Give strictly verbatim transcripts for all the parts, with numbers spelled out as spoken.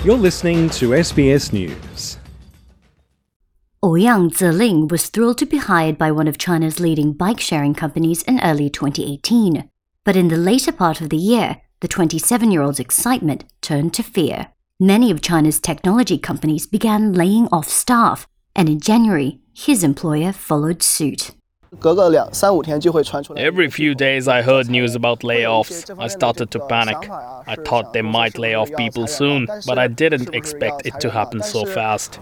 You're listening to S B S News. Ouyang Ziling was thrilled to be hired by one of China's leading bike-sharing companies in early twenty eighteen. But in the later part of the year, the twenty-seven-year-old's excitement turned to fear. Many of China's technology companies began laying off staff, and in January, his employer followed suit. Every few days I heard news about layoffs. I started to panic. I thought they might lay off people soon, but I didn't expect it to happen so fast.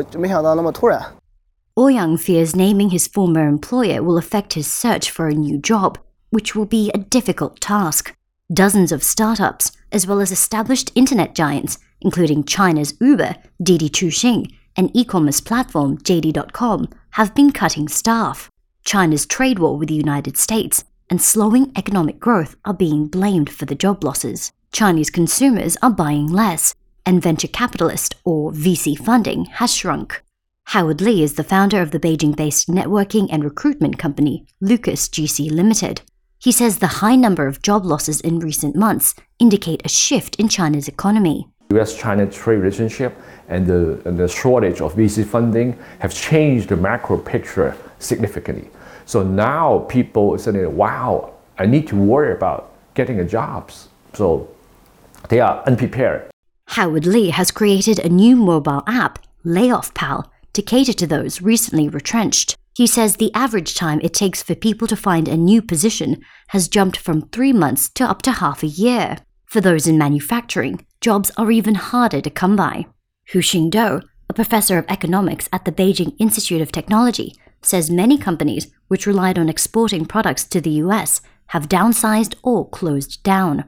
Ouyang fears naming his former employer will affect his search for a new job, which will be a difficult task. Dozens of startups, as well as established internet giants, including China's Uber, Didi Chuxing, and e-commerce platform J D dot com, have been cutting staff. China's trade war with the United States and slowing economic growth are being blamed for the job losses. Chinese consumers are buying less, and venture capitalist or V C funding has shrunk. Howard Lee is the founder of the Beijing-based networking and recruitment company Lucas G C Limited. He says the high number of job losses in recent months indicate a shift in China's economy. U S China trade relationship and the, and the shortage of V C funding have changed the macro picture significantly. So now people are saying, wow, I need to worry about getting a job. So they are unprepared. Howard Lee has created a new mobile app, Layoff Pal, to cater to those recently retrenched. He says the average time it takes for people to find a new position has jumped from three months to up to half a year. For those in manufacturing, jobs are even harder to come by. Hu Xingdou, a professor of economics at the Beijing Institute of Technology, says many companies which relied on exporting products to the U S have downsized or closed down.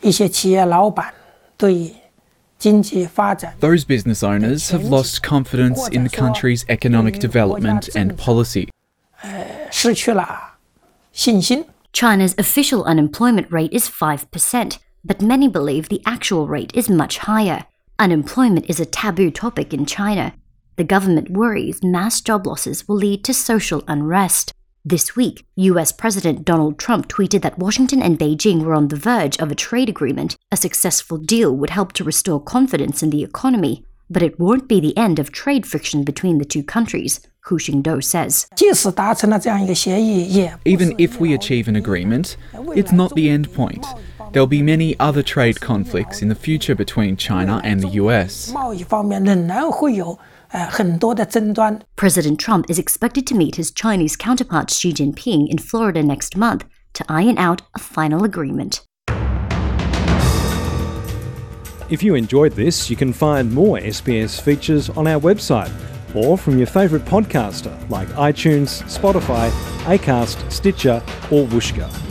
Those business owners have lost confidence in the country's economic development and policy. China's official unemployment rate is five percent, but many believe the actual rate is much higher. Unemployment is a taboo topic in China. The government worries mass job losses will lead to social unrest. This week, U S President Donald Trump tweeted that Washington and Beijing were on the verge of a trade agreement. A successful deal would help to restore confidence in the economy, but it won't be the end of trade friction between the two countries, Hu Xingdou says. Even if we achieve an agreement, it's not the end point. There'll be many other trade conflicts in the future between China and the U S. President Trump is expected to meet his Chinese counterpart Xi Jinping in Florida next month to iron out a final agreement. If you enjoyed this, you can find more S B S features on our website or from your favourite podcaster like iTunes, Spotify, Acast, Stitcher or Whooshkaa.